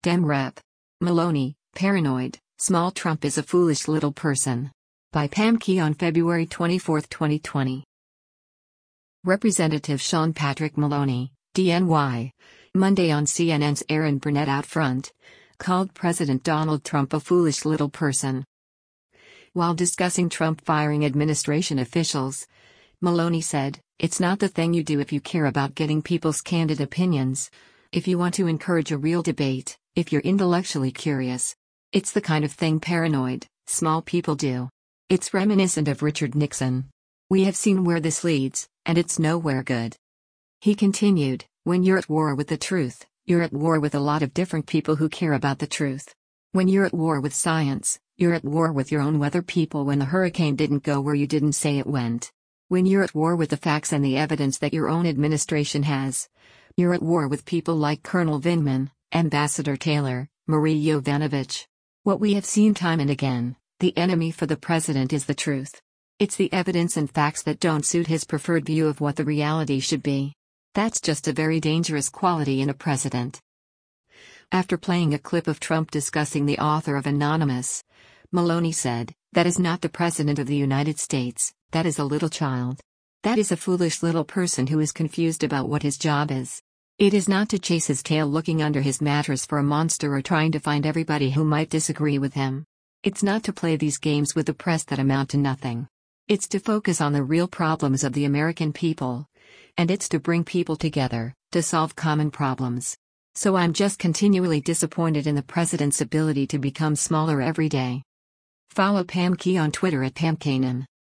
Dem Rep. Maloney, Paranoid, Small Trump is a Foolish Little Person. By Pam Key on February 24, 2020. Representative Sean Patrick Maloney, DNY, Monday on CNN's Erin Burnett Out Front, called President Donald Trump a foolish little person. While discussing Trump firing administration officials, Maloney said, "It's not the thing you do if you care about getting people's candid opinions, if you want to encourage a real debate, if you're intellectually curious. It's the kind of thing paranoid, small people do. It's reminiscent of Richard Nixon. We have seen where this leads, and it's nowhere good." He continued, "When you're at war with the truth, you're at war with a lot of different people who care about the truth. When you're at war with science, you're at war with your own weather people when the hurricane didn't go where you didn't say it went. When you're at war with the facts and the evidence that your own administration has, you're at war with people like Colonel Vindman, Ambassador Taylor, Marie Yovanovitch. What we have seen time and again, the enemy for the president is the truth. It's the evidence and facts that don't suit his preferred view of what the reality should be. That's just a very dangerous quality in a president." After playing a clip of Trump discussing the author of Anonymous, Maloney said, "That is not the President of the United States, that is a little child. That is a foolish little person who is confused about what his job is. It is not to chase his tail looking under his mattress for a monster or trying to find everybody who might disagree with him. It's not to play these games with the press that amount to nothing. It's to focus on the real problems of the American people. And it's to bring people together, to solve common problems. So I'm just continually disappointed in the president's ability to become smaller every day." Follow Pam Key on Twitter at PamKanan.